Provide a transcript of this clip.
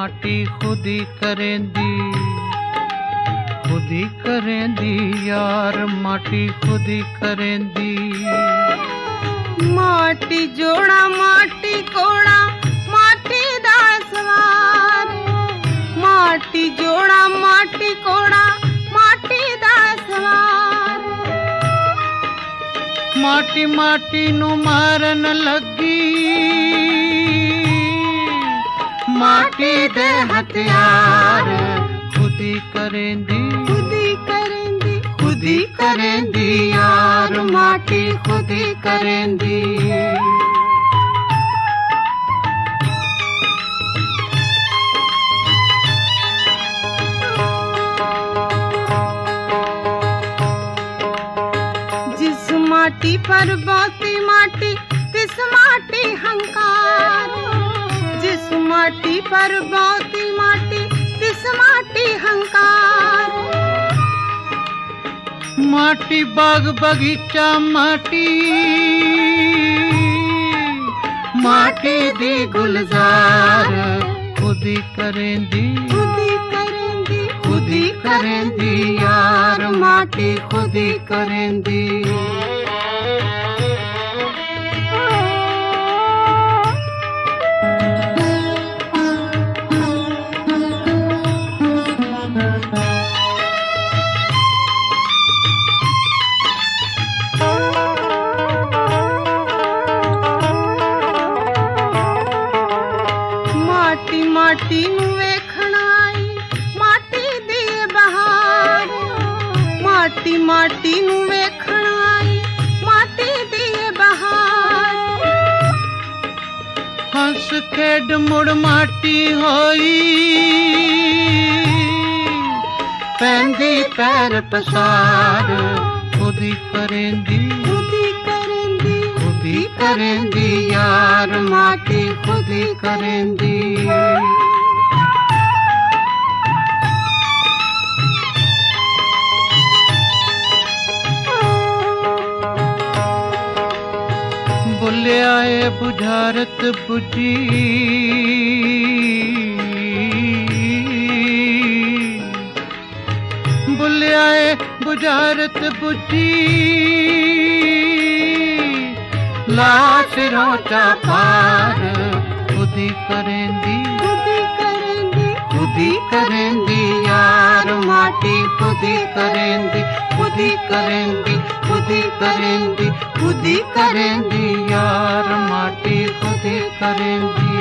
माटी खुदी करेंदी, खुदी करेंदी यार माटी खुदी करेंदी। माटी जोड़ा माटी कोड़ा माटी दा सवार, माटी जोड़ा माटी कोड़ा माटी दा सवार। माटी माटी नू मारन लगी, माटी दे हथियार खुदी करेंदी, खुदी करेंदी, खुदी करेंदी यार माटी खुदी करेंदी। जिस माटी पर बोती माटी तिस माटी हंकार, जिस माटी पर बोती माटी तिस माटी हंकार। माटी बाग बगीचा माटी, माटी दी गुलजार खुदी करेंदी, खुदी करेंदी, खुदी करेंदी यार माटी खुदी करेंदी। माटी नू वेखण आई माटी दी बहार, माटी माटी नू वेखण आई माटी दी बहार। हंस खेड मुड़ माटी होई, पैंदी पैर पसार खुदी करेंदी, खुदी करेंदी, खुदी करेंदी यार माटी खुदी करेंदी। बुलिया ए बुझारत बुझी, बुलिया ए बुझारत बुझी, लाश रोचा पार खुदी करेंदी, खुदी करेंदी, खुदी करेंदी यार माटी खुदी करेंदी, खुदी करेंदी, खुदी करेंदी, खुदी करेंदी यार माटी खुदी करेंदी।